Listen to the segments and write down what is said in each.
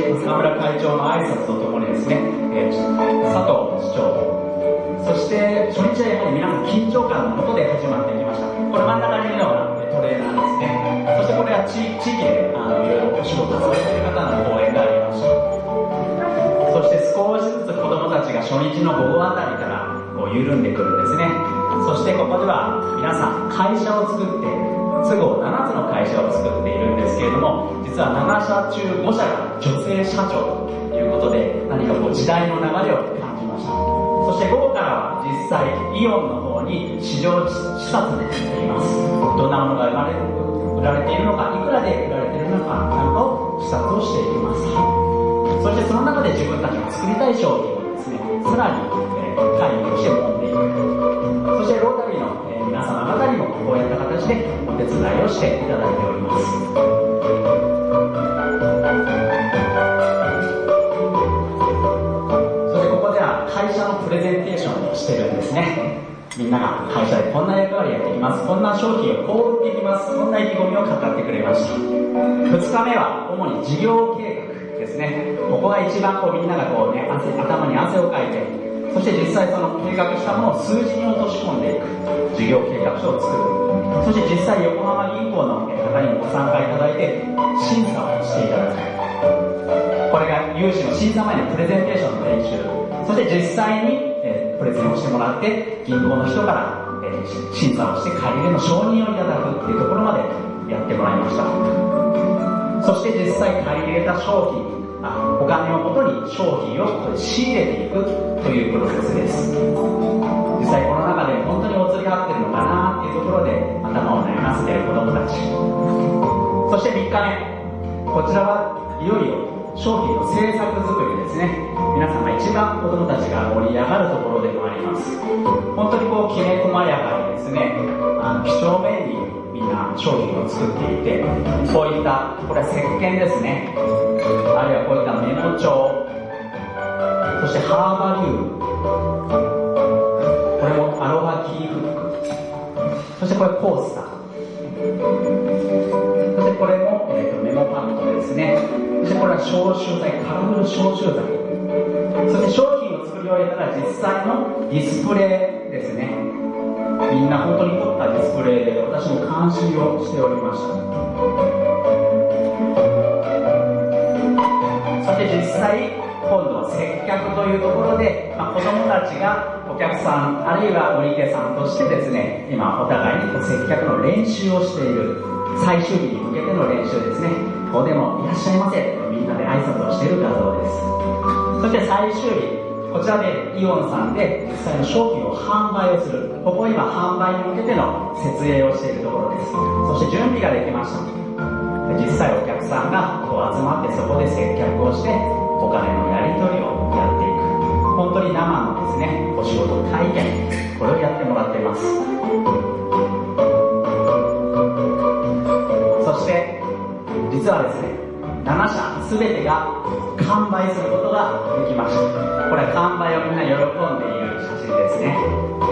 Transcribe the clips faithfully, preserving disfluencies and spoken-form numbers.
沢村会長の挨拶とともにですね、えー、佐藤市長、そして初日はやはり皆さん緊張感のもとで始まってきました。これ真ん中にいるのがトレーナーですね。そしてこれは地, 地域であのいろいろお仕事されている方の講演がありました。そして少しずつ子どもたちが初日の午後あたりからこう緩んでくるんですね。そしてここでは皆さん会社を作って都合ななつの会社を作っているんですけれども、実はなな社中ご社が女性社長ということで、何かこう時代の流れを感じました。そして午後からは実際イオンの方に市場視察に行っています。どんなものが生まれる売られているのか、いくらで売られているのかなんかを視察をしていきます。そしてその中で自分たちの作りたい商品をですね、さらに、えー、会議をして揉んでいく。そしてロータリーの、えー、皆様方にもこういった形でお手伝いをしていただいております。そしてここでは会社のプレゼンテーションをしてるんですね。みんなが会社でこんな役割やっていきます、こんな商品をこう売っていきます、こんな意気込みを語ってくれました。ふつかめは主に事業計画ですね。ここが一番こうみんながこうね、汗頭に汗をかいて、そして実際その計画したものを数字に落とし込んでいく事業計画書を作る。そして実際横浜銀行の方にもご参加いただいて審査をしていただく。これが融資の審査前のプレゼンテーションの練習、そして実際に、えー、プレゼンをしてもらって銀行の人から、えー、審査をして借り入れの承認をいただくっていうところまでやってもらいました。そして実際借り入れた商品、あお金をもとに商品を仕入れていくというプロセスです。実際この中で本当にお釣り合ってるのかなっていうところで頭を悩ませている子どもたち。そしてみっかめ、こちらはいよいよ商品の制作作りですね。皆さんが一番子どもたちが盛り上がるところでもあります。本当にこうきめ細やかにですね、あの几帳面にみんな商品を作っていて、こういったこれは石鹸ですね、あるいはこういったメモ帳、そしてハーバリウム、これもアロハキーフック、そしてこれコースター、そしてこれも、えー、とメモパッドですね。そしてこれは消臭剤、カラフル消臭剤。そして商品を作り終えたら実際のディスプレイですね。みんな本当に凝ったディスプレイで私も監視をしておりました。そして実際今度は接客というところで、まあ、子どもたちがお客さんあるいは売り手さんとしてですね、今お互いにこう接客の練習をしている。最終日に向けての練習ですね。ここでもいらっしゃいませとみんなで挨拶をしている画像です。そして最終日、こちらでイオンさんで実際の商品を販売をする。ここ今販売に向けての設営をしているところです。そして準備ができました。実際お客さんがこう集まってそこで接客をしてお金のやり取りをやっていく。本当に生のですね、お仕事体験、これをやってもらっています。そして実はですね、なな社すべてが完売することができました。これは完売をみんな喜んでいる写真ですね。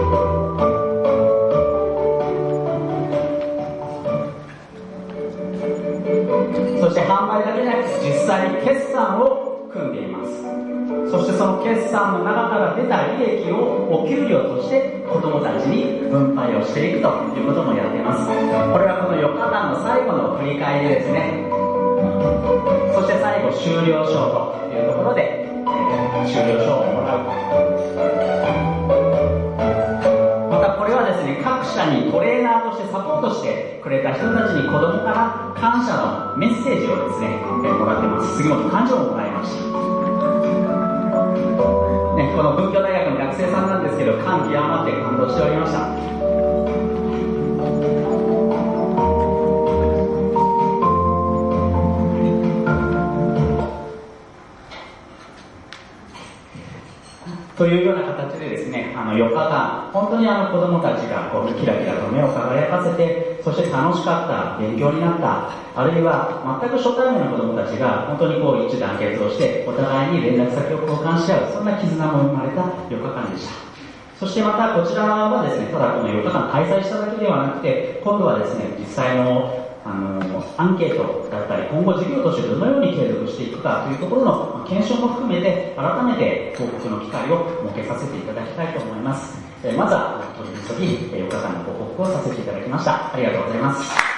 そして販売だけじゃなくて実際に決算を組んでいます。そしてその決算の中から出た利益をお給料として子どもたちに分配をしていくということもやっています。これはこのよっかかんの最後の振り返りですね。そして最後終了証というところで、えー、終了証をもらう。またこれはですね、各社にトレーナーとしてサポートしてくれた人たちに子どもから感謝のメッセージをですね、えー、もらってます。杉本館長ももらいました。ね、この文教大学の学生さんなんですけど、感極まって感動しておりました。というような形でですね、あのよっかかん、本当にあの子どもたちがこうキラキラと目を輝かせて、そして楽しかった、勉強になった、あるいは全く初対面の子どもたちが本当にこう一致団結をして、お互いに連絡先を交換し合う、そんな絆も生まれたよっかかんでした。そしてまたこちらはですね、ただこのよっかかん開催しただけではなくて、今度はですね、実際のあの、アンケートだったり、今後事業としてどのように継続していくかというところの検証も含めて、改めて報告の機会を設けさせていただきたいと思います。えまずは、取り急ぎ、よっかかんのご報告をさせていただきました。ありがとうございます。